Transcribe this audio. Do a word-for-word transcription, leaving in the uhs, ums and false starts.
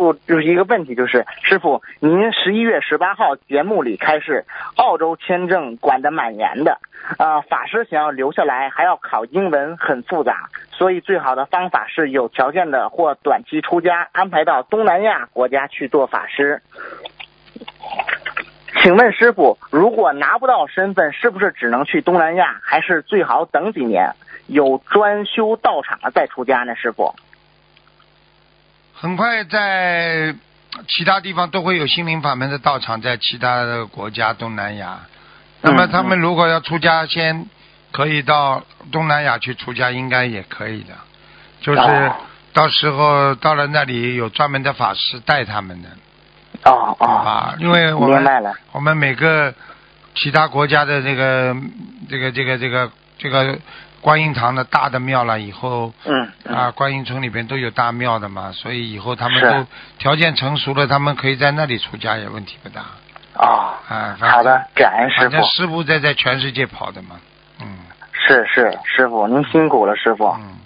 傅就是一个问题，就是师傅，您十一月十八号节目里开示，澳洲签证管得蛮严的，啊、呃，法师想要留下来还要考英文，很复杂，所以最好的方法是有条件的或短期出家，安排到东南亚国家去做法师。请问师傅，如果拿不到身份，是不是只能去东南亚，还是最好等几年有专修道场了再出家呢？师傅， 很快在其他地方都会有心灵法门的道场，在其他的国家东南亚。那么他们如果要出家，先可以到东南亚去出家，应该也可以的。就是到时候到了那里，有专门的法师带他们的。 哦哦， 啊，因为我们明白了， 我们每个其他国家的这个这个这个这个这个观音堂的大的庙了以后， 嗯, 嗯啊，观音村里边都有大庙的嘛，所以以后他们都条件成熟了，他们可以在那里出家，也问题不大。 哦， 啊， 好的，感恩师傅。 反正师傅在在全世界跑的嘛，嗯。 是是，师傅您辛苦了，师傅。 嗯。